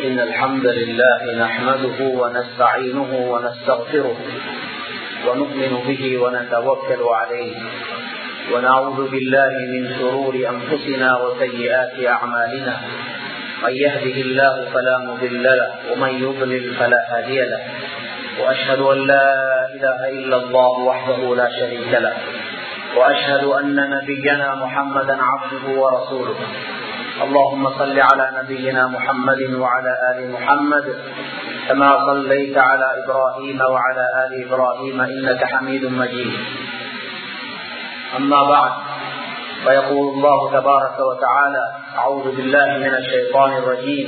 إن الحمد لله نحمده ونستعينه ونستغفره ونؤمن به ونتوكل عليه ونعوذ بالله من شرور أنفسنا وسيئات أعمالنا من يهده الله فلا مضل له ومن يضلل فلا هادي له وأشهد أن لا إله إلا الله وحده لا شريك له وأشهد أن نبينا محمدا عبده ورسوله اللهم صل على نبينا محمد وعلى آل محمد كما صليت على إبراهيم وعلى آل إبراهيم إنك حميد مجيد أما بعد فيقول الله تبارك وتعالى أعوذ بالله من الشيطان الرجيم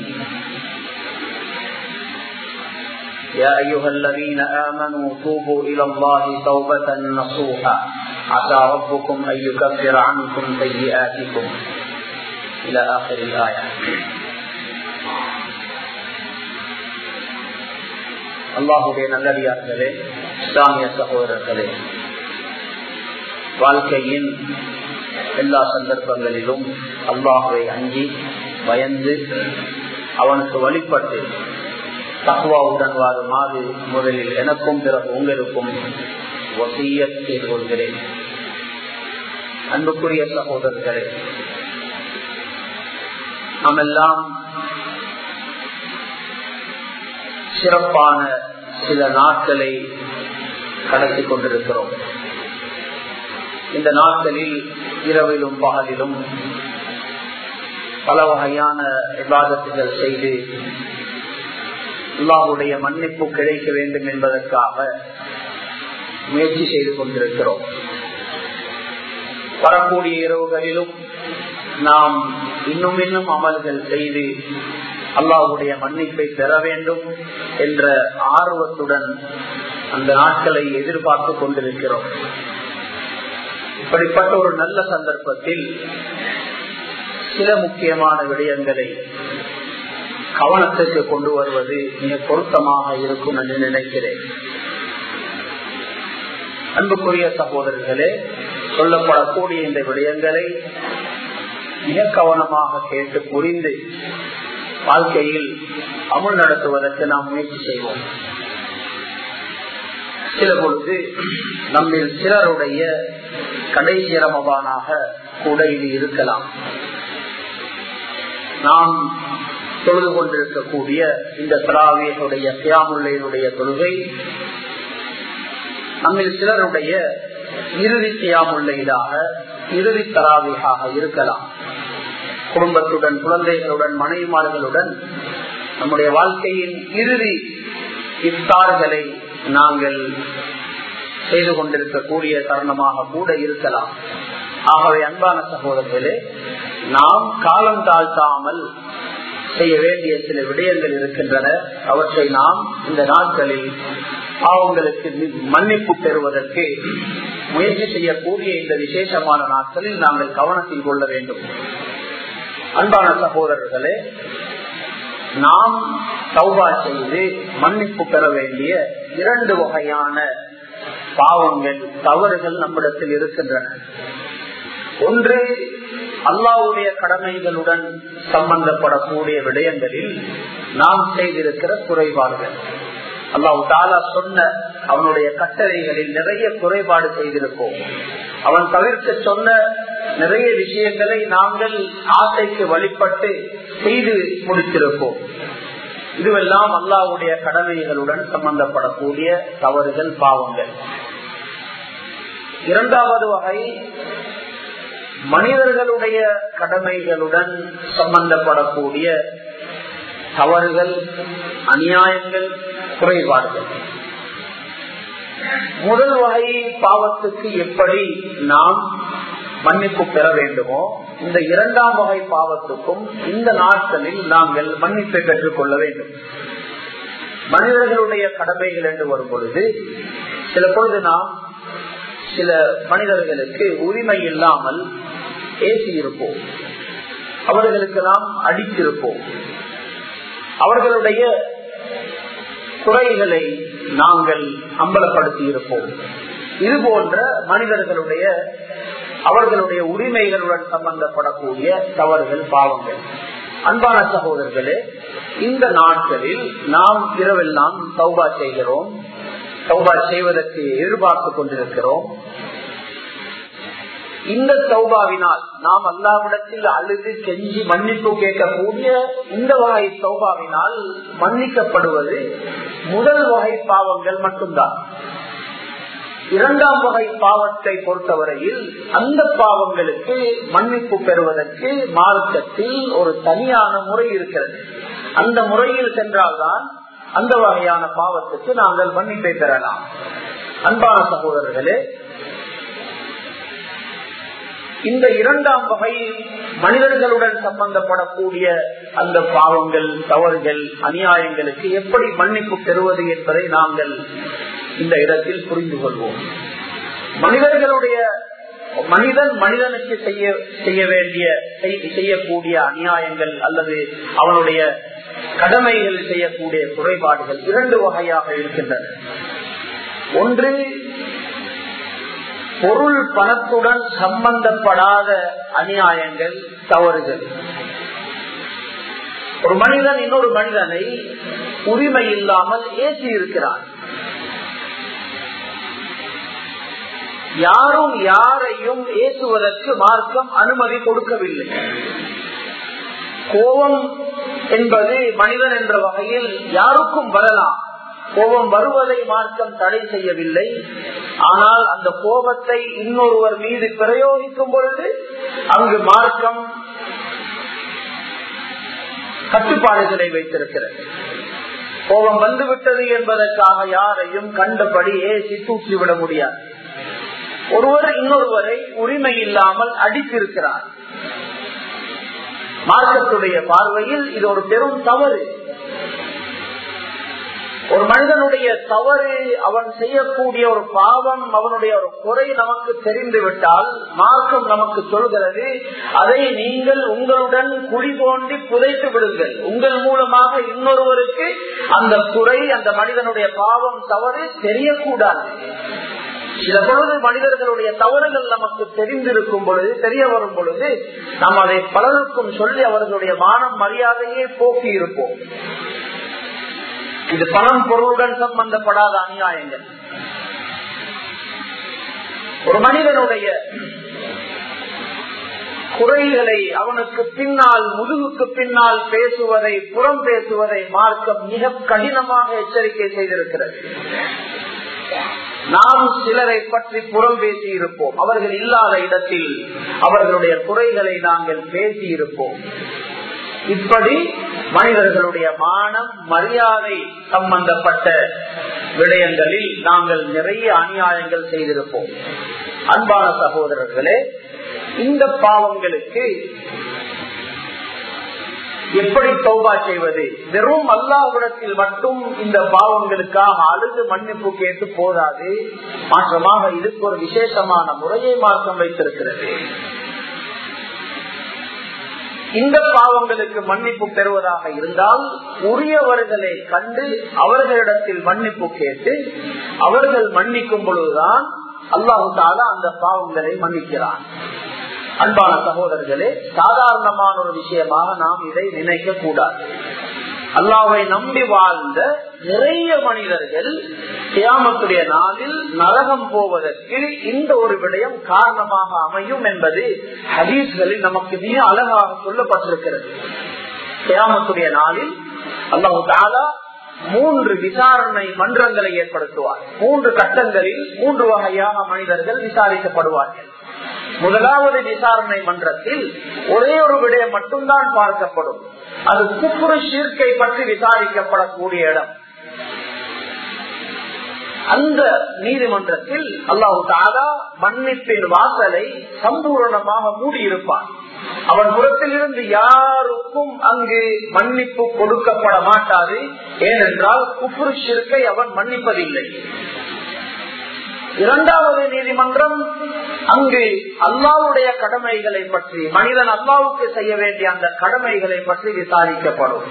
يا أيها الذين آمنوا توبوا إلى الله توبة نصوحا عسى ربكم أن يكفر عنكم سيئاتكم إلى آخر الآية. அல்லாஹுடைய நல்லடியார்களே, இஸ்லாமிய சகோதரர்களே, வாழ்க்கையின் எல்லா சந்தர்ப்பங்களிலும் அல்லாஹுவை அஞ்சி பயந்து அவனுக்கு வழிபட்டு தக்வாவுடன் வாழுமாறு முதலில் எனக்கும் பிறகு உங்களுக்கும் வசியத் செய்து கொள்கிறேன். அன்புக்குரிய சகோதரர்களே, நாமெல்லாம் சிறப்பான சில நாட்களை கடத்தி கொண்டிருக்கிறோம். இந்த நாட்களில் இரவிலும் பகலிலும் பல வகையான இபாதத்துகள் செய்து அல்லாஹ்வுடைய மன்னிப்பு கிடைக்க வேண்டும் என்பதற்காக முயற்சி செய்து கொண்டிருக்கிறோம். வரக்கூடிய இரவுகளிலும் நாம் இன்னும் அமல்கள் செய்து அல்லாஹ்வுடைய மன்னிப்பை பெற வேண்டும் என்ற ஆர்வத்துடன் அந்த நாட்களை எதிர்பார்த்து கொண்டிருக்கிறோம். இப்படிப்பட்ட ஒரு நல்ல சந்தர்ப்பத்தில் சில முக்கியமான விடயங்களை கவனத்திற்கு கொண்டு வருவது மிக பொருத்தமாக இருக்கும் என்று நினைக்கிறேன். அன்புக்குரிய சகோதரர்களே, சொல்லப்படக்கூடிய இந்த விடயங்களை மிக கவனமாக கேட்டு புரிந்து வாழ்க்கையில் அமல் நடத்துவதற்கு நாம் முயற்சி செய்வோம். சில பொழுது நம்மில் சிலருடைய கடைசி ரமதானாக கூட இது இருக்கலாம். நாம் தொழுது கொண்டிருக்கக்கூடிய இந்த தராவீஹுடைய கியாமுல்லைலுடைய தொழுகை நம்மில் சிலருடைய இறுதி கியாமுல்லைலாக, இறுதி தராவீஹாக இருக்கலாம். குடும்பத்துடன், குழந்தைகளுடன், மனைவிமார்களுடன் நம்முடைய வாழ்க்கையின் இறுதி இஃப்தார்களை நாங்கள் செய்து கொண்டிருக்கக்கூடிய தருணமாக கூட இருக்கலாம். ஆகவே அன்பான சகோதரர்களே, நாம் காலம் தாழ்த்தாமல் செய்ய வேண்டிய சில விடயங்கள் இருக்கின்றன. அவற்றை நாம் இந்த நாட்களில் அவங்களுக்கு மன்னிப்பு பெறுவதற்கு முயற்சி செய்யக்கூடிய இந்த விசேஷமான நாட்களில் நாங்கள் கவனத்தில் கொள்ள வேண்டும். அன்பான சகோதரர்களே, நாம் தௌபா செய்து மன்னிப்பு பெற வேண்டிய இரண்டு வகையான பாவங்கள், தவறுகள் நம்மிடத்தில் இருக்கின்றன. ஒன்று, அல்லாஹ்வுடைய கடமைகளுடன் சம்பந்தப்படக்கூடிய விடயங்களில் நாம் செய்திருக்கிற குறைபாடுகள். அல்லாஹ் தஆலா சொன்ன அவனுடைய கட்டளைகளில் நிறைய குறைபாடு செய்திருப்போம். அவன் தவிர்க்க சொன்ன நிறைய விஷயங்களை நாங்கள் ஆசைக்கு வழிபட்டு செய்து முடித்திருப்போம். இதுவெல்லாம் அல்லாஹ்வுடைய கடமைகளுடன் சம்பந்தப்படக்கூடிய தவறுகள், பாவங்கள். இரண்டாவது வகை, மனிதர்களுடைய கடமைகளுடன் சம்பந்தப்படக்கூடிய தவறுகள், அநியாயங்கள், குறைபாடுகள். முதல் வகை பாவத்துக்கு எப்படி நாம் மன்னிப்பு பெற வேண்டுமோ, இந்த இரண்டாம் வகை பாவத்துக்கும் இந்த நாட்களில் நாங்கள் மன்னிப்பை பெற்றுக் கொள்ள வேண்டும். மனிதர்களுடைய கடமைகள் என்று வரும் பொழுது சில பொழுது நாம் சில மனிதர்களுக்கு உரிமை இல்லாமல் ஏசி இருப்போம், அவர்களுக்கு நாம் அடித்திருப்போம், அவர்களுடைய குறைகளை நாங்கள் அம்பலப்படுத்தி இருப்போம். இது போன்ற மனிதர்களுடைய அவர்களுடைய உரிமைகளுடன் சம்பந்தப்படக்கூடிய தவறுகள், பாவங்கள். அன்பான சகோதரர்களே, இந்த நாட்களில் நாம் இரவெல்லாம் தௌபா செய்கிறோம், தௌபா செய்வதற்கு எதிர்பார்த்துக் கொண்டிருக்கிறோம். இந்த தௌபாவினால் நாம் அல்லாஹ்விடத்தில் அழுது கெஞ்சி மன்னிப்பு கேட்கக்கூடிய இந்த வகை தௌபாவினால் மன்னிக்கப்படுவது முதல் வகை பாவங்கள் மட்டும்தான். இரண்டாம் வகை பாவத்தை பொறுத்தவரையில் அந்த பாவங்களுக்கு மன்னிப்பு பெறுவதற்கு மார்க்கத்தில் ஒரு தனியான முறை இருக்கிறது. அந்த முறையில் சென்றால்தான் அந்த வகையான பாவத்துக்கு நாங்கள் மன்னிப்பை பெறலாம். அன்பான சகோதரர்களே, இந்த இரண்டாம் வகை மனிதர்களுடன் சம்பந்தப்படக்கூடிய அந்த பாவங்கள், தவறுகள், அநியாயங்களுக்கு எப்படி மன்னிப்பு பெறுவது என்பதை நாங்கள் இந்த இடத்தில் புரிந்து கொள்வோம். மனிதனுக்கு செய்யக்கூடிய அநியாயங்கள் அல்லது அவனுடைய கடமைகள் செய்யக்கூடிய குறைபாடுகள் இரண்டு வகையாக இருக்கின்றன. ஒன்று, பொருள் பணத்துடன் சம்பந்தப்படாத அநியாயங்கள், தவறுகள். ஒரு மனிதன் இன்னொரு மனிதனை உரிமை இல்லாமல் ஏசி இருக்கிறான். யாரும் யாரையும் ஏசுவதற்கு மார்க்கம் அனுமதி கொடுக்கவில்லை. கோபம் என்பது மனிதன் என்ற வகையில் யாருக்கும் வரலாம். கோபம் வருவதை மார்க்கம் தடை செய்யவில்லை. ஆனால் அந்த கோபத்தை இன்னொருவர் மீது பிரயோகிக்கும் பொழுது அங்கு மார்க்கம் கட்டுப்பாடுகளை வைத்திருக்கிறது. கோபம் வந்துவிட்டது என்பதற்காக யாரையும் கண்டபடி ஏசி தூக்கிவிட முடியாது. ஒருவர் இன்னொருவரை உரிமை இல்லாமல் அடித்திருக்கிறார். மார்க்கத்துடைய பார்வையில் இது ஒரு பெரும் தவறு. ஒரு மனிதனுடைய தவறு, அவன் செய்யக்கூடிய ஒரு பாவம், அவனுடைய ஒரு குறை நமக்கு தெரிந்துவிட்டால் மார்க்கம் நமக்கு சொல்கிறது, அதை நீங்கள் உங்களுடன் குழி தோண்டி புதைத்து விடுங்கள். உங்கள் மூலமாக இன்னொருவருக்கு அந்த குறை, அந்த மனிதனுடைய பாவம், தவறு தெரியக்கூடாது. சில பொழுது மனிதர்களுடைய தவறுகள் நமக்கு தெரிந்திருக்கும் பொழுது, தெரிய வரும் பொழுது நாம் அதை பலருக்கும் சொல்லி அவர்களுடைய மானம் மரியாதையே போக்கி இருப்போம். இது பணம் பொருளுடன் சம்பந்தப்படாத அநியாயங்கள். ஒரு மனிதனுடைய குறைகளை அவனுக்கு பின்னால், முதுகுக்கு பின்னால் பேசுவதை, புறம் பேசுவதை மார்க்கம் மிக கடினமாக எச்சரிக்கை செய்திருக்கிறது. நாம் சிலரை பற்றி புறம் பேசி இருப்போம். அவர்கள் இல்லாத இடத்தில் அவர்களுடைய குறைகளை நாங்கள் பேசி இருப்போம். இப்படி மனிதர்களுடைய மானம், மரியாதை சம்பந்தப்பட்ட விடயங்களில் நாங்கள் நிறைய அநியாயங்கள் செய்திருப்போம். அன்பான சகோதரர்களே, இந்த பாவங்களுக்கு எப்படி தௌபா செய்வது? வெறும் அல்லாஹ்விடத்தில் மட்டும் இந்த பாவங்களுக்காக அழுது மன்னிப்பு கேட்டு போதாது. மாற்றமாக இதுக்கு ஒரு விசேஷமான முறையை மார்க்கம் வைத்திருக்கிறது. இந்த பாவங்களுக்கு மன்னிப்பு பெறுவதாக இருந்தால் உரியவர்களை கண்டு அவர்களிடத்தில் மன்னிப்பு கேட்டு அவர்கள் மன்னிக்கும் பொழுதுதான் அல்லாஹ் தஆலா அந்த பாவங்களை மன்னிக்கிறான். அன்பான சகோதரர்களே, சாதாரணமான ஒரு விஷயமாக நாம் இதை நினைக்க கூடாது. அல்லாஹ்வை நம்பி வாழ்ந்த நிறைய மனிதர்கள் கியாமத்துடைய நாளில் நரகம் போவதற்கு இந்த ஒரு விடயம் காரணமாக அமையும் என்பது ஹதீஸ்களில் நமக்கு மிக அழகாக சொல்லப்பட்டிருக்கிறது. கியாமத்துடைய நாளில் அல்லாஹ் தஆலா 3 விசாரணை மன்றங்களை ஏற்படுத்துவார். 3 கட்டங்களில் 3 வகையாக மனிதர்கள் விசாரிக்கப்படுவார்கள். முதலாவது விசாரணை மன்றத்தில் ஒரே ஒரு விடயம் மட்டும்தான் பார்க்கப்படும். அது குஃப்ர், ஷிர்கை பற்றி விசாரிக்கப்படக்கூடிய இடம். அந்த நீதிமன்றத்தில் அல்லாஹ் தஆலா மன்னிப்பின் வாசலை சம்பூரணமாக மூடியிருப்பான். அவன் புறத்தில் இருந்து யாருக்கும் அங்கு மன்னிப்பு கொடுக்கப்பட மாட்டாது. ஏனென்றால் குஃப்ர், ஷிர்கை அவன் மன்னிப்பதில்லை. இரண்டாவது நீதிமன்றம் அங்கு அல்லாஹ்வுடைய கடமைகளை பற்றி, மனிதன் அல்லாஹ்வுக்கு செய்ய வேண்டிய அந்த கடமைகளை பற்றி விசாரிக்கப்படும்.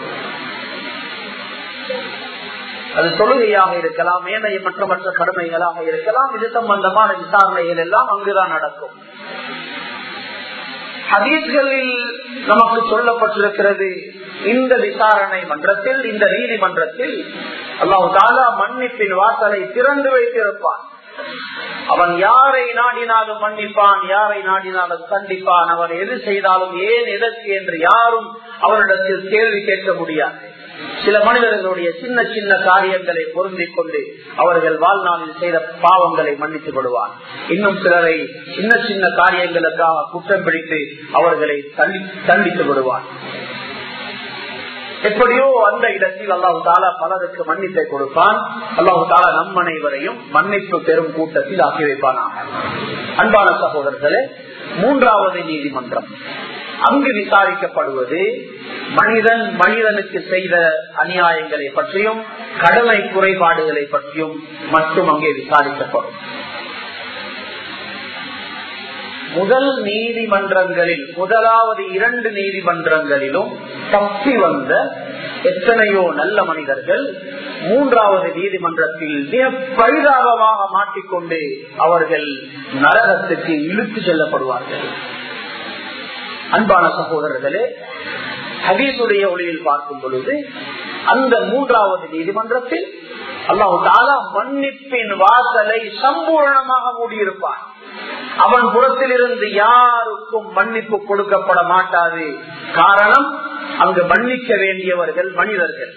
அது தொழுகையாக இருக்கலாம், ஏனைய மற்ற கடமைகளாக இருக்கலாம். இது சம்பந்தமான விசாரணைகள் எல்லாம் அங்குதான் நடக்கும். ஹதீஸ்களில் நமக்கு சொல்லப்பட்டிருக்கிறது, இந்த விசாரணை மன்றத்தில், இந்த நீதிமன்றத்தில் அல்லாஹ் தஆலா மன்னிப்பின் வாசலை திறந்து வைத்திருப்பான். அவன் யாரை நாடினாலும் மன்னிப்பான், யாரை நாடினாலும் கண்டிப்பான். அவன் எது செய்தாலும் ஏன் எதற்கு என்று யாரும் அவரிடத்தில் கேள்வி கேட்க முடியாது. சில மனிதர்களுடைய சின்ன சின்ன காரியங்களை பொருந்திக் கொண்டு அவர்கள் வாழ்நாளில் செய்த பாவங்களை மன்னித்து விடுவான். இன்னும் சிலரை சின்ன சின்ன காரியங்களுக்காக குற்றம் பிடித்து அவர்களை தண்டித்து விடுவான். எப்படியோ அந்த இடத்தில் அல்லாஹ் தஆலா பலருக்கு மன்னிப்பை கொடுப்பான். அல்லாஹ் தஆலா நம் அனைவரையும் மன்னிப்பு பெறும் கூட்டத்தில் ஆக்கி வைப்பானாக. அன்பான சகோதரர்களே, மூன்றாவது நீதிமன்றம், அங்கு விசாரிக்கப்படுவது மனிதனுக்கு செய்த அநியாயங்களை பற்றியும் கடமை குறைபாடுகளை பற்றியும் மட்டும் அங்கே விசாரிக்கப்படும். முதல் நீதிமன்றங்களில், முதலாவது 2 நீதிமன்றங்களிலும் தப்பி வந்த எத்தனையோ நல்ல மனிதர்கள் மூன்றாவது நீதிமன்றத்தில் மிக பரிதாபமாக மாட்டிக்கொண்டு அவர்கள் நரகத்துக்கு இழுத்து செல்லப்படுவார்கள். அன்பான சகோதரர்களே, ஹதீஸுடைய ஒளியில் பார்க்கும் பொழுது அந்த மூன்றாவது நீதிமன்றத்தில் அல்லாஹ் தஆலா மன்னிப்பின் வாசலை சம்பூர்ணமாக மூடியிருப்பான். அவன் புறத்திலிருந்து யாருக்கும் மன்னிப்பு கொடுக்கப்பட மாட்டாது. காரணம், அங்கு மன்னிக்க வேண்டியவர்கள் மனிதர்கள்.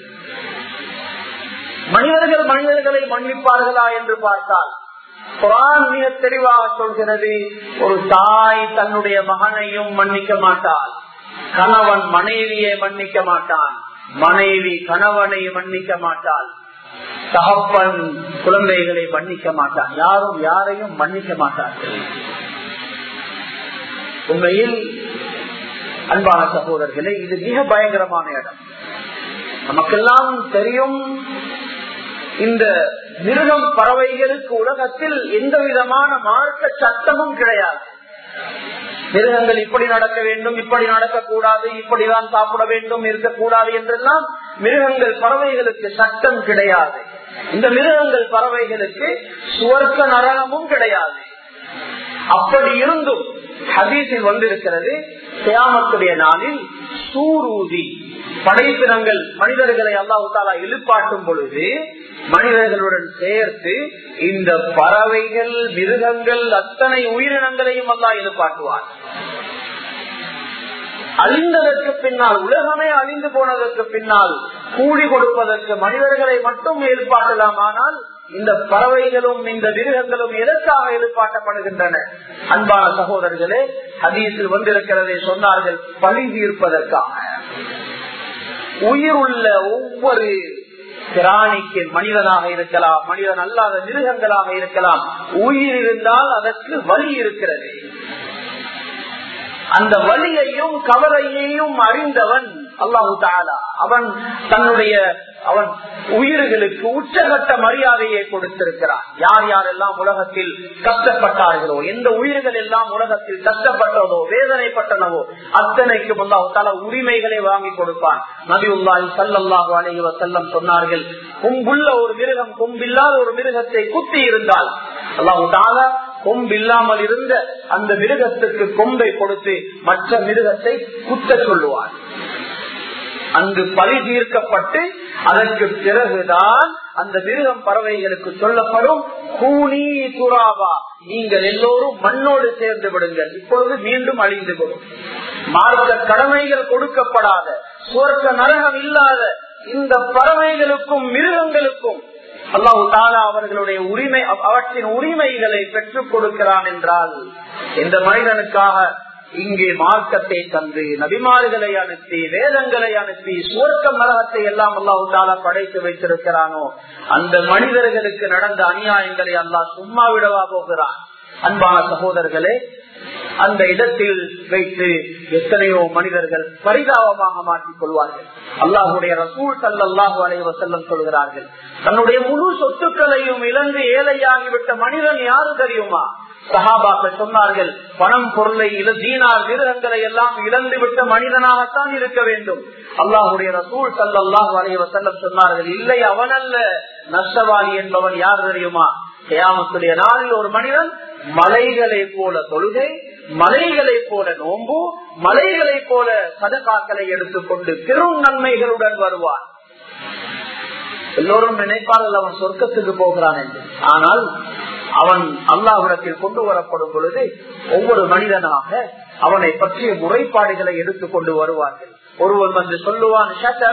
மனிதர்களை மன்னிப்பார்களா என்று பார்த்தால் குர்ஆன் மிக தெளிவாக சொல்கிறது, ஒரு தாய் தன்னுடைய மகனையும் மன்னிக்க மாட்டாள், கணவன் மனைவியை மன்னிக்க மாட்டான், மனைவி கணவனை மன்னிக்க மாட்டாள், தகப்பன் குழந்தைகளை மன்னிக்க மாட்டான். யாரும் யாரையும் மன்னிக்க மாட்டார்கள். உண்மையில் அன்பான சகோதரர்களே, இது மிக பயங்கரமான இடம். நமக்கெல்லாம் தெரியும், இந்த மிருகம் பறவைகளுக்கு உலகத்தில் எந்த விதமான மார்க்க சட்டமும் கிடையாது. மிருகங்கள் இப்படி நடக்க வேண்டும், இப்படி நடக்கக்கூடாது, இப்படிதான் சாப்பிட வேண்டும், இருக்கக்கூடாது என்றெல்லாம் மிருகங்கள் பறவைகளுக்கு சட்டம் கிடையாது. இந்த மிருகங்கள் பறவைகளுக்கு சுவர்க்க நரகமும் கிடையாது. அப்படி இருந்தும் ஹதீஸில் வந்திருக்கிறது, கியாமத்துடைய நாளில் சூரூதி படைப்பினங்கள் மனிதர்களை அல்லாஹ் தஆலா எழுப்பாட்டும் பொழுது மனிதர்களுடன் சேர்த்து இந்த பறவைகள், மிருகங்கள், அத்தனை உயிரினங்களையும் அல்லாஹ் எழுப்பாட்டுவார். அழிந்ததற்கு பின்னால், உலகமே அழிந்து போனதற்கு பின்னால் கூலி கொடுப்பதற்கு மனிதர்களை மட்டும் எழுப்பாட்டலாம். ஆனால் இந்த பறவைகளும் இந்த மிருகங்களும் எதற்காக எழுப்பாட்டப்படுகின்றன? அன்பான சகோதரர்களே, ஹதீஸில் வந்திருக்கிறதை சொன்னார்கள், பழி தீர்ப்பதற்காக. உயிர் உள்ள ஒவ்வொரு பிராணிக்கு, மனிதனாக இருக்கலாம், மனிதன் அல்லாத மிருகங்களாக இருக்கலாம், உயிர் இருந்தால் அதற்கு வலி இருக்கிறது. அந்த வலியையும் கவலையையும் அறிந்தவன் அல்லாஹு தஆலா. அவன் உயிர்களுக்கு உச்சகட்ட மரியாதையை கொடுத்திருக்கிறான். யார் யாரெல்லாம் உலகத்தில் கஷ்டப்பட்டார்களோ, எந்த உயிர்கள் எல்லாம் உலகத்தில் கஷ்டப்பட்டதோ, வேதனைப்பட்டனவோ, அத்தனைக்கும் அல்லாஹு தஆலா உரிமைகளை வாங்கி கொடுப்பான். நபியுல்லாஹி ஸல்லல்லாஹு அலைஹி வஸல்லம் சொன்னார்கள், கொம்புள்ள ஒரு மிருகம் கொம்பில்லாத ஒரு மிருகத்தை குத்தி இருந்தால் அல்லாஹு தஆலா கொம்பில்லாமல் இருந்த அந்த மிருகத்துக்கு கொம்பை கொடுத்து மற்ற மிருகத்தை குத்த சொல்லுவார். அங்கு பழி தீர்க்கப்பட்டு அதற்கு பிறகுதான் அந்த மிருகம் பறவைகளுக்கு சொல்லப்படும், கூனி துராபா, நீங்கள் எல்லோரும் மண்ணோடு சேர்ந்து விடுங்கள், இப்பொழுது மீண்டும் அழிந்து விடும். மார்க்க கடமைகள் கொடுக்கப்படாத, சுவர்க்க நரகம் இல்லாத இந்த பறவைகளுக்கும் மிருகங்களுக்கும் அல்லாஹ் தஆலா அவர்களுடைய உரிமை, அவற்றின் உரிமைகளை பெற்றுக் கொடுக்கிறான் என்றால், இந்த மனிதனுக்காக இங்கே மார்க்கத்தை தந்து, நபிமார்களை அனுப்பி, வேதங்களை அனுப்பி, சுவர்க்க நரகத்தை எல்லாம் அல்லாஹ் தஆலா படைத்து வைத்திருக்கிறானோ, அந்த மனிதர்களுக்கு நடந்த அநியாயங்களை அல்லாஹ் சும்மா விடவா போகிறான்? அன்பான சகோதரர்களே, அந்த இடத்தில் வைத்து எத்தனையோ மனிதர்கள் பரிதாபமாக மாற்றிக் கொள்வார்கள். அல்லாஹுடைய ரசூல் ஸல்லல்லாஹு அலைஹி வஸல்லம் சொல்கிறார்கள், தன்னுடைய முழு சொத்துக்களையும் இழந்து ஏழையாகிவிட்ட மனிதன் யாரு தெரியுமா? சஹாபாக்கள் சொன்னார்கள், பணம், பொருளை, தீனார், மிருகங்களை எல்லாம் இழந்து விட்ட மனிதனாகத்தான் இருக்க வேண்டும். அல்லாஹுடைய ரசூல் ஸல்லல்லாஹு அலைஹி வஸல்லம் சொன்னார்கள், இல்லை, அவனல்ல, நஷ்டவாளி என்பவன் யார் தெரியுமா? கியாமத்துடைய நாளில் ஒரு மனிதன் மலைகளை போல தொழுகை, மலைகளை போல நோன்பு, மலைகளை போல சதகாக்களை எடுத்துக்கொண்டு பெரும் நன்மைகளுடன் வருவான். எல்லோரும் நினைப்பார்கள் அவன் சொர்க்கத்துக்கு போகிறான் என்று. ஆனால் அவன் அல்லாஹ்விடத்தில் கொண்டு வரப்படும் பொழுது ஒவ்வொரு மனிதனாக அவனை பற்றிய முறைப்பாடுகளை எடுத்துக்கொண்டு வருவார்கள். ஒருவன் வந்து சொல்லுவான்,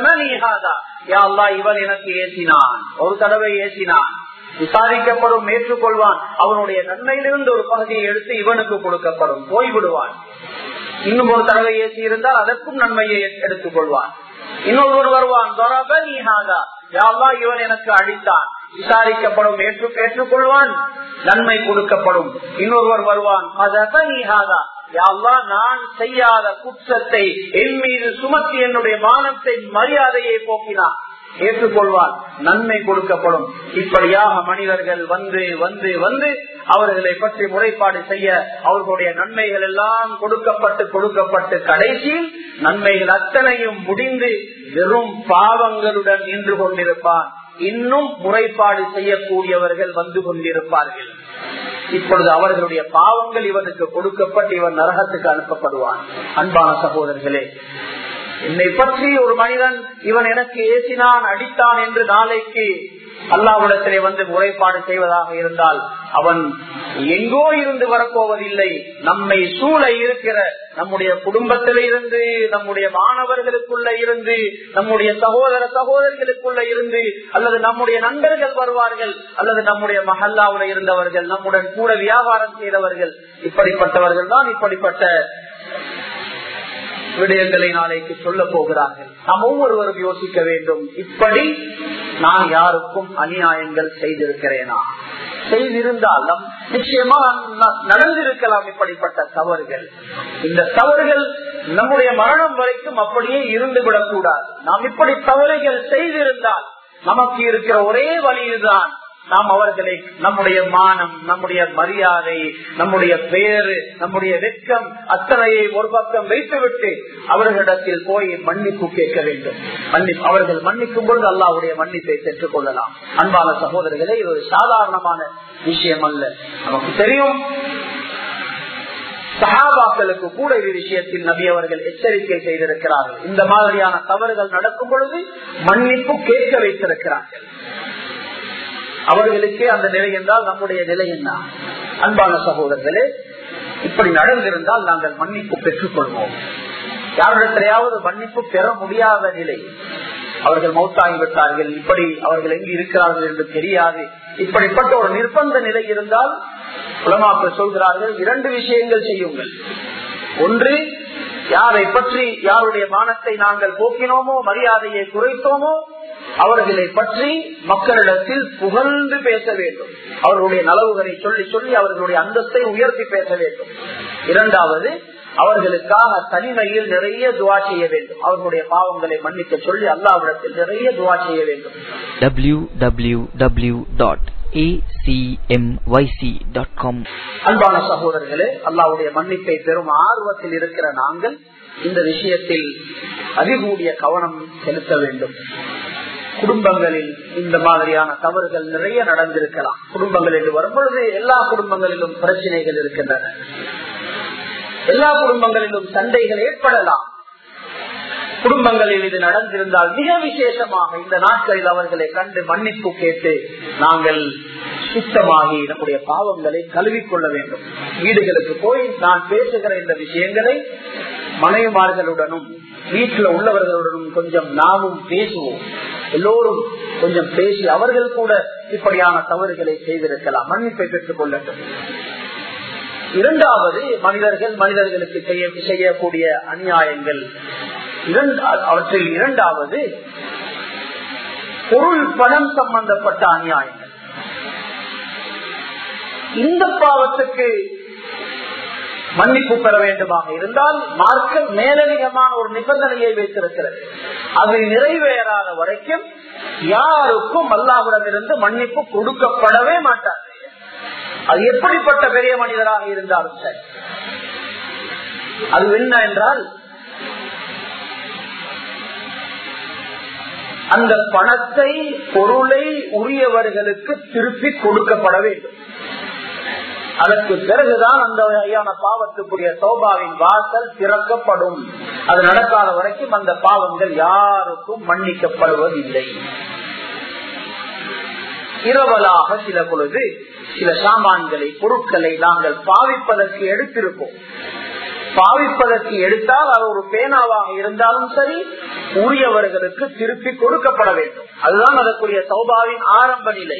இவன் எனக்கு ஏசினான், ஒரு தடவை ஏசினான். விசாரிக்கப்படும், ஏற்றுக்கொள்வான். அவனுடைய நன்மையிலிருந்து ஒரு பகுதியை எடுத்து இவனுக்கு கொடுக்கப்படும், போய்விடுவான். இன்னும் ஒரு தடவை ஏசி இருந்தால் அதற்கும் நன்மையை எடுத்துக் கொள்வான். இன்னொருவர் வருவான், இவன் எனக்கு அடித்தான், விசாரிக்கப்படும், ஏற்றுக்கொள்வான், நன்மை கொடுக்கப்படும். இன்னொருவர் வருவான், நான் செய்யாத குற்றத்தை என் மீது சுமத்தி என்னுடைய மானத்தை மரியாதையை போக்கினான், ஏற்றுக்கொள்வான், நன்மை கொடுக்கப்படும். இப்படியாக மனிதர்கள் வந்து வந்து வந்து அவர்களை பற்றி முறைப்பாடு செய்ய அவர்களுடைய நன்மைகள் எல்லாம் கொடுக்கப்பட்டு கடைசியில் நன்மைகள் அத்தனையும் முடிந்து வெறும் பாவங்களுடன் நின்று கொண்டிருப்பான். இன்னும் முறைப்பாடு செய்யக்கூடியவர்கள் வந்து கொண்டிருப்பார்கள். இப்பொழுது அவர்களுடைய பாவங்கள் இவனுக்கு கொடுக்கப்பட்டு இவன் நரகத்துக்கு அனுப்பப்படுவான். அன்பான சகோதரர்களே, என்னை பற்றி ஒரு மனிதன் இவன் எனக்கு ஏசினான், அடித்தான் என்று நாளைக்கு அல்லாஹ்விடத்திலே வந்து முறைப்பாடு செய்வதாக இருந்தால் அவன் எங்கோ இருந்து வரப்போவதில்லை. நம்மை சூழ இருக்கிற நம்முடைய குடும்பத்தில இருந்து, நம்முடைய மாணவர்களுக்குள்ள இருந்து, நம்முடைய சகோதர சகோதரிகளுக்குள்ள இருந்து, அல்லது நம்முடைய நண்பர்கள் வருவார்கள், அல்லது நம்முடைய மஹல்லாவுல இருந்தவர்கள், நம்முடன் கூட வியாபாரம் செய்தவர்கள், இப்படிப்பட்டவர்கள் தான் இப்படிப்பட்ட விடயங்களை நாளைக்கு சொல்ல போகிறார்கள். நாம் ஒவ்வொருவரும் யோசிக்க வேண்டும், இப்படி நான் யாருக்கும் அநியாயங்கள் செய்திருக்கிறேனா? செய்திருந்தால் நிச்சயமா நடந்திருக்கலாம் இப்படிப்பட்ட தவறுகள். இந்த தவறுகள் நம்முடைய மரணம் வரைக்கும் அப்படியே இருந்துவிடக் கூடாது. நாம் இப்படி தவறுகள் செய்திருந்தால் நமக்கு இருக்கிற ஒரே வழிதான், நாம் அவர்களை நம்முடைய மானம், நம்முடைய மரியாதை, நம்முடைய பெயரு, நம்முடைய வெட்கம் அத்தனையை ஒரு பக்கம் வைத்துவிட்டு அவர்களிடத்தில் போய் மன்னிப்பு கேட்க வேண்டும். அவர்கள் மன்னிக்கும் பொழுது அல்லாஹ்வுடைய மன்னிப்பை பெற்றுக் கொள்ளலாம். அன்பான சகோதரர்களே, இது ஒரு சாதாரணமான விஷயம் அல்ல. நமக்கு தெரியும், சஹாபாக்களுக்கு கூட இது விஷயத்தில் நபி அவர்கள் எச்சரிக்கை செய்திருக்கிறார்கள். இந்த மாதிரியான தவறுகள் நடக்கும் பொழுது மன்னிப்பு கேட்க வைத்திருக்கிறார்கள். அவர்களுக்கே அந்த நிலை என்றால் நம்முடைய நிலை என்ன? அன்பான சகோதரர்களே, இப்படி நடந்திருந்தால் நாங்கள் மன்னிப்பு பெற்றுக் கொள்வோம். யாரிடத்திலேயாவது மன்னிப்பு பெற முடியாத நிலை, அவர்கள் மௌத்தாகிவிட்டார்கள், இப்படி அவர்கள் எங்கு இருக்கிறார்கள் என்று தெரியாது, இப்படிப்பட்ட ஒரு நிர்பந்த நிலை இருந்தால் உலமாக்கள் சொல்கிறார்கள், 2 விஷயங்கள் செய்யுங்கள். ஒன்று, யாரை பற்றி யாருடைய மானத்தை நாங்கள் போக்கினோமோ, மரியாதையை குறைத்தோமோ, அவர்களை பற்றி மக்களிடத்தில் புகழ்ந்து பேச வேண்டும். அவர்களுடைய நலவுகளை சொல்லி சொல்லி அவர்களுடைய அந்தஸ்தை உயர்த்தி பேச வேண்டும். 2வது, அவர்களுக்காக தனிமையில் நிறைய துஆ செய்ய வேண்டும். அவர்களுடைய பாவங்களை மன்னிக்க சொல்லி அல்லாஹ்விடத்தில் நிறைய துஆ செய்ய வேண்டும். www.acmyc.com. அன்பான சகோதரர்களே, அல்லாஹ்வுடைய மன்னிப்பை பெறும் ஆர்வத்தில் இருக்கிற நாங்கள் இந்த விஷயத்தில் அதிகூடிய கவனம் செலுத்த வேண்டும். குடும்பங்களில் இந்த மாதிரியான தவறுகள் நிறைய நடந்திருக்கலாம். குடும்பங்கள் என்று வரும்பொழுது எல்லா குடும்பங்களிலும் பிரச்சனைகள் இருக்கின்றன, எல்லா குடும்பங்களிலும் சண்டைகள் ஏற்படலாம். குடும்பங்களில் இது நடந்திருந்தால் மிக விசேஷமாக இந்த நாட்களில் அவர்களை கண்டு மன்னிப்பு கேட்டு நாங்கள் சுத்தமாகி நம்முடைய பாவங்களை கழுவிக்கொள்ள வேண்டும். வீடுகளுக்கு போய் நான் பேசுகிற இந்த விஷயங்களை மனைவிமார்களுடனும் வீட்டில் உள்ளவர்களுடனும் கொஞ்சம் நாமும் பேசுவோம். எல்லோரும் கொஞ்சம் பேசி அவர்கள் கூட இப்படியான தவறுகளை செய்திருக்கலாம், மன்னிப்பை பெற்றுக் கொள்ளட்டும். 2வது, மனிதர்களுக்கு செய்யக்கூடிய அநியாயங்கள். அவற்றில் 2வது பொருள் பணம் சம்பந்தப்பட்ட அநியாயங்கள். இந்த பாவத்துக்கு மன்னிப்பு பெற வேண்டுமாக இருந்தால் மார்க்கம் மேலதிகமான ஒரு நிபந்தனையை வைத்திருக்கிறது. அது நிறைவேறாத வரைக்கும் யாருக்கும் அல்லாஹ்விடமிருந்து மன்னிப்பு கொடுக்கப்படவே மாட்டார். அது எப்படிப்பட்ட பெரிய மனிதராக இருந்தாலும் சரி. அது என்ன என்றால், அந்த பணத்தை, பொருளை உரியவர்களுக்கு திருப்பி கொடுக்கப்பட வேண்டும். அதற்கு பிறகுதான் அந்த வகையான பாவத்துக்குரிய தௌபாவின் வாசல் திறக்கப்படும். அது நடக்காத வரைக்கும் அந்த பாவங்கள் யாருக்கும் மன்னிக்கப்படுவதில்லை. இரவலாக சில பொழுது சில சாமான்களை பொருட்களை நாங்கள் பாவிப்பதற்கு எடுத்திருப்போம். பாவிப்பதற்கு எடுத்தால் அது ஒரு பேனாவாக இருந்தாலும் சரி, உரியவர்களுக்கு திருப்பி கொடுக்கப்பட வேண்டும். அதுதான் அதற்குரிய தௌபாவின் ஆரம்ப நிலை.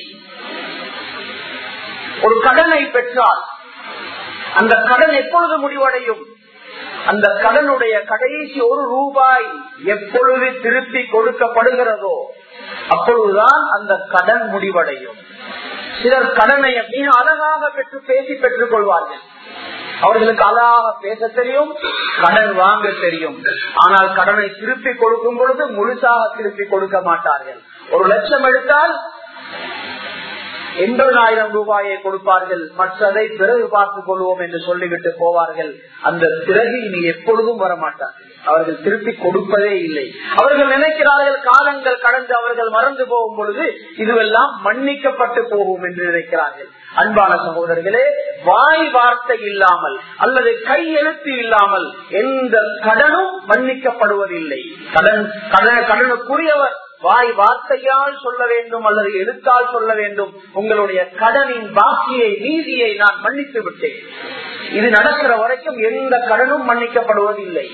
ஒரு கடனை பெற்றால் அந்த கடன் எப்பொழுது முடிவடையும்? அந்த கடனுடைய கடைசி ₹1 எப்பொழுது திருப்பி கொடுக்கப்படுகிறதோ அப்பொழுதுதான் அந்த கடன் முடிவடையும். சிலர் கடனை மிக அழகாக பெற்றுக் கொள்வார்கள். அவர்களுக்கு அழகாக பேச தெரியும், கடன் வாங்க தெரியும். ஆனால் கடனை திருப்பி கொடுக்கும் பொழுது முழுசாக திருப்பி கொடுக்க மாட்டார்கள். 1,00,000 எடுத்தால் 80,000 கொடுப்பார்கள். மற்றதை பிறகு பார்த்துக் கொள்வோம் என்று சொல்லிவிட்டு போவார்கள். அந்த பிறகு இனி எப்பொழுதும் வரமாட்டார்கள். அவர்கள் திருப்பி கொடுப்பதே இல்லை. அவர்கள் நினைக்கிறார்கள் காலங்கள் கடந்து அவர்கள் மறந்து போகும் பொழுது இதுவெல்லாம் மன்னிக்கப்பட்டு போகும் என்று நினைக்கிறார்கள். அன்பான சகோதரர்களே, வாய் வார்த்தை இல்லாமல் அல்லது கையெழுத்து இல்லாமல் எந்த கடனும் மன்னிக்கப்படுவதில்லை. கடனுக்குரியவர் வாய் வார்த்தையால் சொல்ல வேண்டும் அல்லது எழுத்தால் சொல்ல வேண்டும், உங்களுடைய கடனின் பாக்கியை நீதியை நான் மன்னித்து விட்டேன். இது நடக்கிற வரைக்கும் எந்த கடனும் மன்னிக்கப்படுவதில்லை.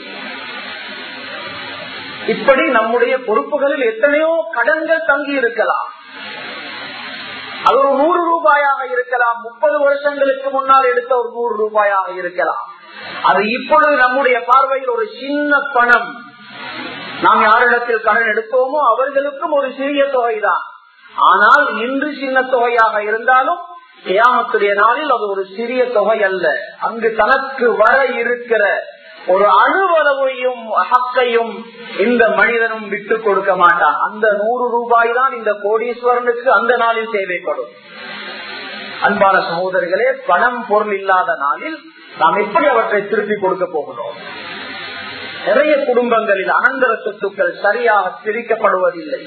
இப்படி நம்முடைய பொறுப்புகளில் எத்தனையோ கடன்கள் தங்கி இருக்கலாம். அது ஒரு ₹100 இருக்கலாம், 30 வருஷங்களுக்கு முன்னால் எடுத்த ஒரு ₹100 இருக்கலாம். அது இப்பொழுது நம்முடைய பார்வையில் ஒரு சின்ன பணம். நாம் யாரிடத்தில் கடன் எடுத்தோமோ அவர்களுக்கும் ஒரு சிறிய தொகைதான். ஆனால் இன்று சின்ன தொகையாக இருந்தாலும் கியாமத்துடைய நாளில் அது ஒரு சிறிய தொகை அல்ல. அங்கு தனக்கு வர இருக்கிற ஒரு அணுவளவையும் ஹக்கையும் இந்த மனிதனும் விட்டுக் கொடுக்க மாட்டான். அந்த ₹100 தான் இந்த கோடீஸ்வரனுக்கு அந்த நாளில் தேவைப்படும். அன்பான சகோதரர்களே, பணம் பொருள் இல்லாத நாளில் நாம் எப்படி அவற்றை திருப்பி கொடுக்க போகிறோம்? நிறைய குடும்பங்களில் அனந்தர சொத்துக்கள் சரியாக பிரிக்கப்படுவதில்லை.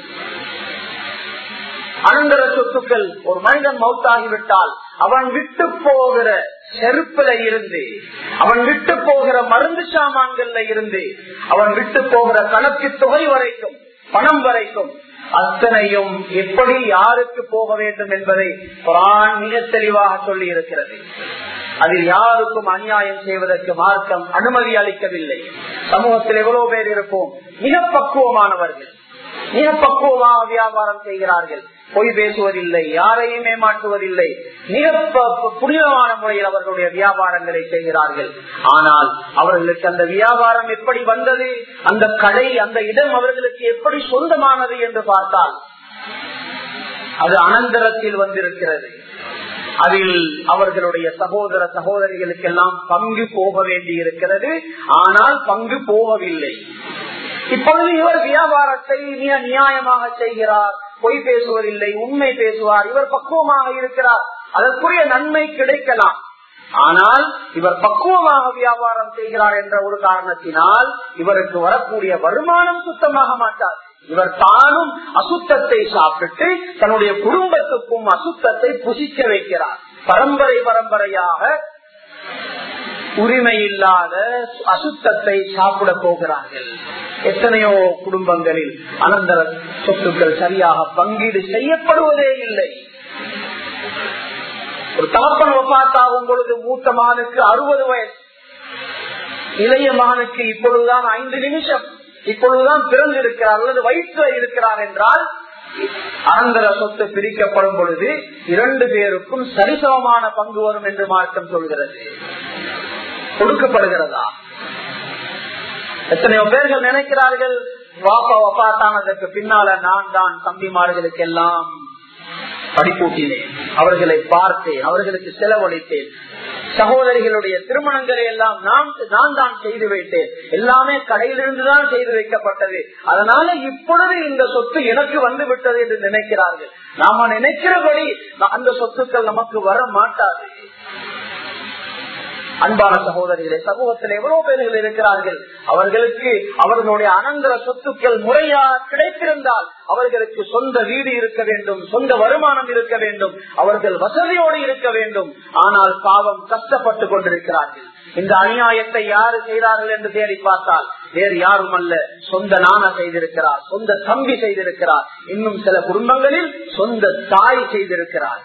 அனந்தர சொத்துக்கள், ஒரு மனிதன் மௌத்தாகிவிட்டால் அவன் விட்டு போகிற செருப்புல இருந்து, அவன் விட்டு போகிற மருந்து சாமான்கள்ல இருந்து, அவன் விட்டு போகிற கணக்கு தொகை வரைக்கும், பணம் வரைக்கும் அத்தனையும் எப்படி யாருக்கு போக வேண்டும் என்பதை குர்ஆன் மிக தெளிவாக சொல்லி இருக்கிறது. அதில் யாருக்கும் அநியாயம் செய்வதற்கு மார்க்கம் அனுமதி அளிக்கவில்லை. சமூகத்தில் எவ்வளவு பேர் இருப்போம், மிக பக்குவமானவர்கள், மிக பக்குவமாக வியாபாரம் செய்கிறார்கள், பொய் பேசுவதில்லை, யாரையும் ஏமாற்றுவதில்லை, மிக புனிதமான முறையில் அவர்களுடைய வியாபாரங்களை செய்கிறார்கள். ஆனால் அவர்களுக்கு அந்த வியாபாரம் எப்படி வந்தது, அந்த கடை, அந்த இடம் அவர்களுக்கு எப்படி சொந்தமானது என்று பார்த்தால் அது அனந்தரத்தில் வந்திருக்கிறது. அதில் அவர்களுடைய சகோதர சகோதரிகளுக்கெல்லாம் பங்கு போக வேண்டி இருக்கிறது. ஆனால் பங்கு போகவில்லை. இப்பொழுது இவர் வியாபாரத்தை மிக நியாயமாக செய்கிறார், பொய் பேசுவதில்லை, உண்மை பேசுவார், இவர் பக்குவமாக இருக்கிறார், அதற்குரிய நன்மை கிடைக்கலாம். ஆனால் இவர் பக்குவமாக வியாபாரம் செய்கிறார் என்ற ஒரு காரணத்தினால் இவருக்கு வரக்கூடிய வருமானம் சுத்தமாக மாட்டார். இவர் தானும் அசுத்தத்தை சாப்பிட்டு தன்னுடைய குடும்பத்துக்கும் அசுத்தத்தை புசிக்க வைக்கிறார். பரம்பரையாக உரிமை இல்லாத அசுத்தத்தை சாப்பிட போகிறார்கள். எத்தனையோ குடும்பங்களில் அனந்தர சொத்துக்கள் சரியாக பங்கீடு செய்யப்படுவதே இல்லை. ஒரு தகப்பன் வஃபாத்தாகும் பொழுது மூத்த மகனுக்கு 60 வயசு, இளைய மகனுக்கு இப்பொழுதுதான் 5 நிமிஷம், இப்பொழுதுதான் பிறந்திருக்கிறார் அல்லது வயிற்று இருக்கிறார் என்றால் அனந்தர சொத்து பிரிக்கப்படும் பொழுது 2 பேருக்கும் சரிசமமான பங்கு வரும் என்று மார்க்கம் சொல்கிறது. கொடுக்கப்படுகிறதா? எத்தனையோ பேர்கள் நினைக்கிறார்கள், வாப்பா வஃபாத்தானதற்கு பின்னால நான் தான் தம்பிமார்களுக்கு எல்லாம் படிப்பூட்டினேன், அவர்களை பார்த்தேன், அவர்களுக்கு செலவழித்தேன், சகோதரிகளுடைய திருமணங்களை எல்லாம் நான் தான் செய்து வைத்தேன், எல்லாமே கடையிலிருந்து தான் செய்து வைக்கப்பட்டது, அதனால இப்பொழுது இந்த சொத்து எனக்கு வந்து விட்டது என்று நினைக்கிறார்கள். நாம நினைக்கிறபடி அந்த சொத்துக்கள் நமக்கு வர மாட்டாது. அன்பான சகோதரிகளே, சமூகத்தில் எவ்வளவு பேர்கள் இருக்கிறார்கள், அவர்களுக்கு அவர்களுடைய அனந்தர சொத்துக்கள் முறையாக கிடைத்திருந்தால் அவர்களுக்கு சொந்த வீடு இருக்க வேண்டும், சொந்த வருமானம் இருக்க வேண்டும், அவர்கள் வசதியோடு இருக்க வேண்டும். ஆனால் பாவம் கஷ்டப்பட்டு கொண்டிருக்கிறார்கள். இந்த அநியாயத்தை யாரு செய்தார்கள் என்று தேடி பார்த்தால் வேறு யாரும் அல்ல, சொந்த நானா செய்திருக்கிறார், சொந்த தம்பி செய்திருக்கிறார், இன்னும் சில குடும்பங்களில் சொந்த தாய் செய்திருக்கிறார்.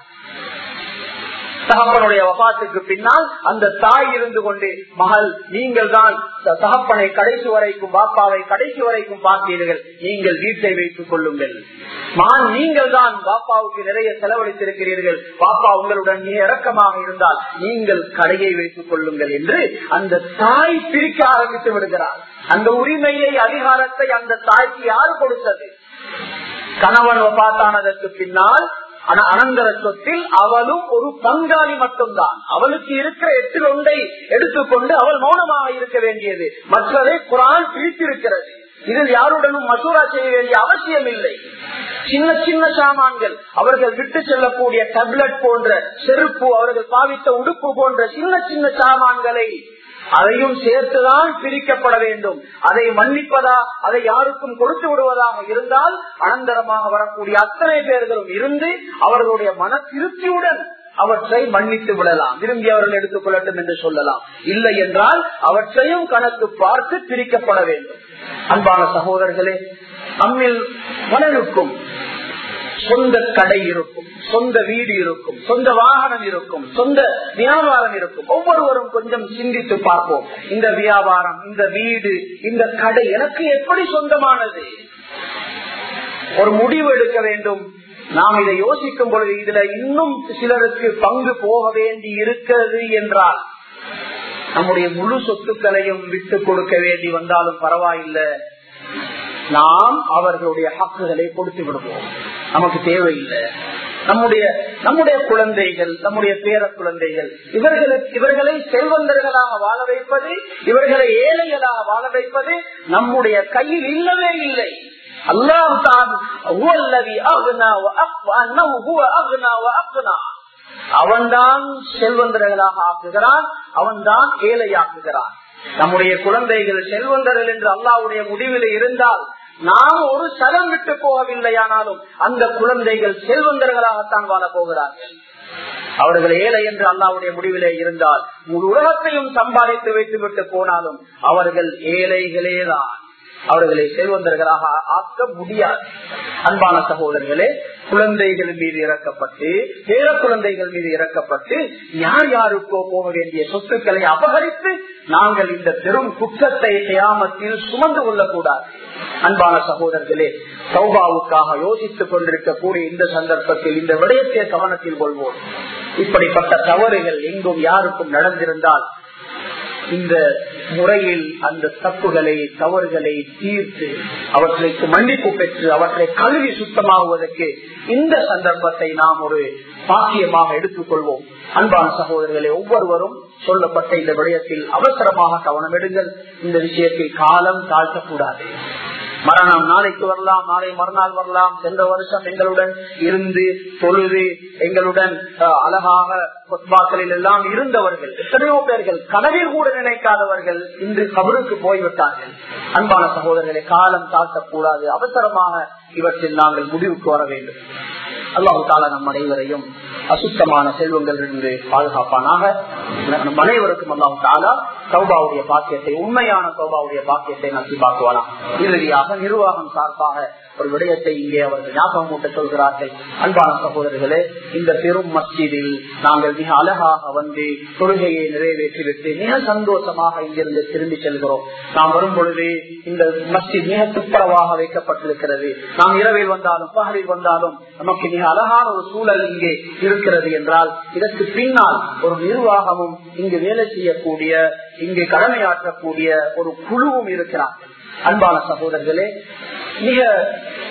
தகப்பனுடைய வபாத்துக்கு பின்னால் அந்த தாய் இருந்து கொண்டு, மகள் நீங்கள் தான் தகப்பனை கடைசி வரைக்கும், பாப்பாவை கடைசி வரைக்கும் பார்த்தீர்கள், நீங்கள் வீட்டை வைத்துக் கொள்ளுங்கள். மகன் நீங்கள் தான் பாப்பாவுக்கு நிறைய செலவழித்திருக்கிறீர்கள், பாப்பா உங்களுடன் நீ இறக்கமாக இருந்தால் நீங்கள் கடையை வைத்துக் கொள்ளுங்கள் என்று அந்த தாய் பிரிக்க ஆரம்பித்து விடுகிறார். அந்த உரிமையை, அதிகாரத்தை அந்த தாய்க்கு யார் கொடுத்தது? கணவன் வபாத்தானதற்கு பின்னால் அனந்தர சொத்தில் அவளும் ஒரு பங்காளி மட்டும்தான். அவளுக்கு இருக்கிற 8 எடுத்துக்கொண்டு அவள் மௌனமாக இருக்க வேண்டியது. மற்றதை குர்ஆன் பிரித்திருக்கிறது. இதில் யாருடனும் மசூரா செய்ய வேண்டிய அவசியம் இல்லை. சின்ன சின்ன சாமான்கள், அவர்கள் விட்டு செல்லக்கூடிய டேப்லெட் போன்ற, செருப்பு, அவர்கள் பாவித்த உடுப்பு போன்ற சின்ன சின்ன சாமான்களை அதையும் சேர்த்துதான் பிரிக்கப்பட வேண்டும். அதை மன்னிப்பதா, அதை யாருக்கும் கொடுத்து விடுவதாக இருந்தால் அனந்தரமாக வரக்கூடிய அத்தனை பேர்களும் இருந்து அவர்களுடைய மன திருப்தியுடன் அவற்றை மன்னித்து விடலாம், விரும்பி அவர்கள் எடுத்துக் கொள்ளட்டும் என்று சொல்லலாம். இல்லை என்றால் அவற்றையும் கணக்கு பார்த்து பிரிக்கப்பட வேண்டும். அன்பான சகோதரர்களே, நம்மில் பலருக்கும் சொந்த கடை இருக்கும், சொந்த வீடு இருக்கும், சொந்த வாகனம் இருக்கும், சொந்த வியாபாரம் இருக்கும். ஒவ்வொருவரும் கொஞ்சம் சிந்தித்து பார்ப்போம், இந்த வியாபாரம், இந்த வீடு, இந்த கடை எனக்கு எப்படி சொந்தமானது? ஒரு முடிவு எடுக்க வேண்டும். நாம் இதை யோசிக்கும் பொழுது இதுல இன்னும் சிலருக்கு பங்கு போக வேண்டி இருக்கிறது என்றால் நம்முடைய முழு சொத்துக்களையும் விட்டு கொடுக்க வேண்டி வந்தாலும் பரவாயில்லை, நாம் அவர்களுடைய ஹக்குகளை கொடுத்து விடுவோம், நமக்கு தேவையில்லை. நம்முடைய குழந்தைகள், நம்முடைய பேர குழந்தைகள், இவர்களை செல்வந்தர்களாக வாழ வைப்பது, இவர்களை ஏழைகளாக வாழ வைப்பது நம்முடைய கையில் இல்லவே இல்லை. அல்லாஹ் தான் அவன்தான் செல்வந்தர்களாக ஆக்குகிறான், அவன்தான் ஏழையாக்குகிறான். நம்முடைய குழந்தைகள் செல்வந்தர்கள் என்று அல்லாஹ்வுடைய முடிவில் இருந்தால் நாம் ஒரு சரம் விட்டு போகவில்லையானாலும் அந்த குழந்தைகள் செல்வந்தர்களாகத்தான் வாழ போகிறார்கள். அவர்கள் ஏழை என்று அல்லாஹ்வுடைய முடிவிலே இருந்தால் முழு உலகத்தையும் சம்பாதித்து வைத்து விட்டு போனாலும் அவர்கள் ஏழைகளேதான், அவர்களை செல்வந்தர்களாக ஆக்க முடியாது. அன்பான சகோதரர்களே, குழந்தைகள் மீது இறக்கப்பட்டு, பேர குழந்தைகள் மீது இறக்கப்பட்டு யார் யாருக்கோ போக வேண்டிய சொத்துக்களை அபகரித்து நாங்கள் இந்த பெரும் குற்றத்தை கியாமத்தில் சுமந்து கொள்ளக்கூடாது. அன்பான சகோதரர்களே, தௌபாவுக்காக யோசித்துக் கொண்டிருக்கக்கூடிய இந்த சந்தர்ப்பத்தில் இந்த விடயத்தை கவனத்தில் கொள்வோம். இப்படிப்பட்ட தவறுகள் எங்கும் யாருக்கும் நடந்திருந்தால் இந்த முறையில் அந்த தப்புகளை, தவறுகளை தீர்த்து அவற்றைக்கு மன்னிப்பு பெற்று அவற்றை கழுவி சுத்தமாகுவதற்கு இந்த சந்தர்ப்பத்தை நாம் ஒரு பாக்கியமாக எடுத்துக்கொள்வோம். அன்பான சகோதரர்களே, ஒவ்வொருவரும் சொல்லப்பட்ட இந்த விடயத்தில் அவசரமாக கவனம் எடுங்கள். இந்த விஷயத்தில் காலம் தாழ்த்தக்கூடாது. மரணம் நாளைக்கு வரலாம், நாளை மறுநாள் வரலாம். சென்ற வருஷம் எங்களுடன் இருந்து தொழுது எங்களுடன் அழகாக கொத்பாக்களில் எல்லாம் இருந்தவர்கள் எத்தனையோ பேர்கள், கனவில் கூட நினைக்காதவர்கள் இன்று கபருக்கு போய்விட்டார்கள். அன்பான சகோதரர்களை, காலம் தாழ்த்தக்கூடாது. அவசரமாக இவற்றில் நாங்கள் முடிவுக்கு வர வேண்டும். அல்லாஹ் தஆலா நம் அனைவரையும் அசுத்தமான செல்வங்கள் இருந்து பாதுகாப்பானாக. நம் அனைவருக்கும் அல்லாஹ் தஆலா தௌபாவுடைய பாக்கியத்தை, உண்மையான தௌபாவுடைய பாக்கியத்தை நசீபாக்குவானா. இறுதியாக நிர்வாகம் சார்பாக ஒரு விடயத்தை இங்கே அவர்கள் ஞாபகம் ஊட்ட சொல்கிறார்கள். அன்பான சகோதரர்களே, இந்த பெரும் மஸ்ஜிதில் நாங்கள் மிக அழகாக வந்து தொழுகையை நிறைவேற்றிவிட்டு மிக சந்தோஷமாக இங்கிருந்து திரும்பி செல்கிறோம். நாம் வரும் பொழுது இந்த மஸ்ஜித் மிக துப்புரவாக வைக்கப்பட்டிருக்கிறது. நாம் இரவில் வந்தாலும் பகலில் வந்தாலும் நமக்கு மிக அழகான ஒரு சூழல் இங்கே இருக்கிறது என்றால் இதற்கு பின்னால் ஒரு நிர்வாகமும் இங்கு வேலை செய்யக்கூடிய, இங்கு கடமையாற்றக்கூடிய ஒரு குழுவும் இருக்கிறார்கள். அன்பான சகோதரர்களே, மிக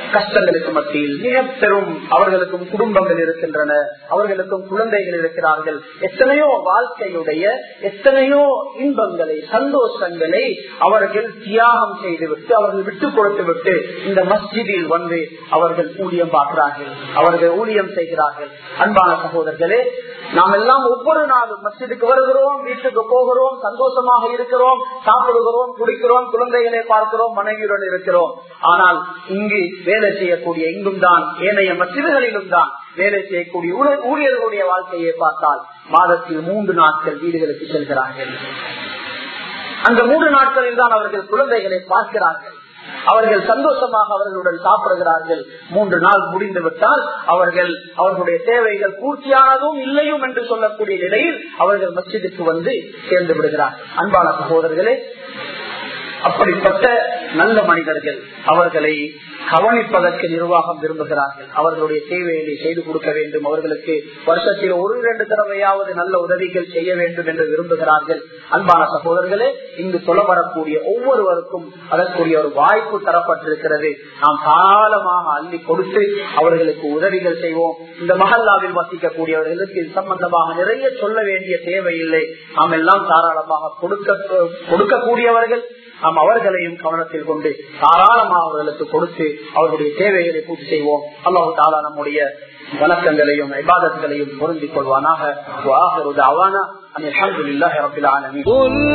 கஷ்டங்களுக்கு மத்தியில் மிக பெரும் அவர்களுக்கும் குடும்பங்கள் இருக்கின்றன, அவர்களுக்கும் குழந்தைகள் இருக்கிறார்கள். எத்தனையோ வாழ்க்கையுடைய எத்தனையோ இன்பங்களை சந்தோஷங்களை அவர்கள் தியாகம் செய்துவிட்டு அவர்கள் விட்டுக் கொடுத்து விட்டு இந்த மஸ்ஜிதில் வந்து அவர்கள் ஊழியம் பார்க்கிறார்கள், அவர்கள் ஊழியம் செய்கிறார்கள். அன்பான சகோதரர்களே, நாம் எல்லாம் ஒவ்வொரு நாளும் மஸ்ஜிதுக்கு வருகிறோம், வீட்டுக்கு போகிறோம், சந்தோஷமாக இருக்கிறோம், சாப்பிடுகிறோம், குடிக்கிறோம், குழந்தைகளை பார்க்கிறோம், மனைவியுடன் இருக்கிறோம். ஆனால் இங்கு வேலை செய்யக்கூடிய இங்கும் தான் ஏனைய மஸ்ஜிதுகளிலும் தான் வேலை செய்யக்கூடிய ஊழியர்களுடைய வாழ்க்கையை பார்த்தால் மாதத்தில் 3 நாட்கள் வீடுகளுக்கு செல்கிறார்கள். அந்த 3 நாட்களில் தான் அவர்கள் குழந்தைகளை பார்க்கிறார்கள், அவர்கள் சந்தோஷமாக அவர்களுடன் சாப்பிடுகிறார்கள். 3 நாள் முடிந்து விட்டால் அவர்களுடைய தேவைகள் பூர்த்தியானதும் இல்லையும் என்று சொல்லக்கூடிய நிலையில் அவர்கள் மஸ்ஜிதுக்கு வந்து சேர்ந்து விடுகிறார்கள். அன்பான சகோதரர்களே, அப்படிப்பட்ட நல்ல மனிதர்கள் அவர்களை கவனிப்பதற்கு நிர்வாகம் விரும்புகிறார்கள். அவர்களுடைய தேவையை செய்து கொடுக்க வேண்டும், அவர்களுக்கு வருஷத்தில் 1-2 தடவையாவது நல்ல உதவிகள் செய்ய வேண்டும் என்று விரும்புகிறார்கள். அன்பான சகோதரர்களே, இங்கு சொல்ல வரக்கூடிய ஒவ்வொருவருக்கும் அதற்குரிய ஒரு வாய்ப்பு தரப்பட்டிருக்கிறது. நாம் தாராளமாக அள்ளி கொடுத்து அவர்களுக்கு உதவிகள் செய்வோம். இந்த மஹல்லாவில் வசிக்கக்கூடியவர்களுக்கு இது சம்பந்தமாக நிறைய சொல்ல வேண்டிய தேவையில்லை. நாம் எல்லாம் தாராளமாக கொடுக்கக்கூடியவர்கள். நாம் அவர்களையும் கவனத்தில் கொண்டு தாராளமாக அவர்களுக்கு கொடுத்து அவர்களுடைய தேவைகளை பூர்த்தி செய்வோம். அல்லாஹ் தஆலா நம்முடைய வணக்கங்களையும் இபாதத்களையும் பொருந்திக் கொள்வானாக. வஆகிரு தஅவானா அல்ஹம்துலில்லாஹி ரப்பில் ஆலமீன்.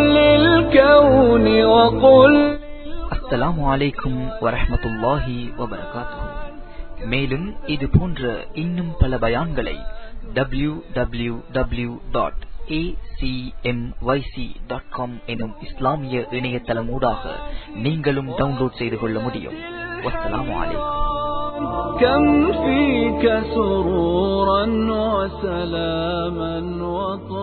அஸ்ஸலாமு அலைக்கும் வரஹ்மத்துல்லாஹி வபரகாத்துஹு. மேலும் இது போன்ற இன்னும் பல பயான்களை www.acmyc.com எனும் இஸ்லாமிய இணையதளம் ஊடாக நீங்களும் டவுன்லோட் செய்து கொள்ள முடியும். வஸ்ஸலாமு அலைக்கும். كم فيك سرورا وسلاما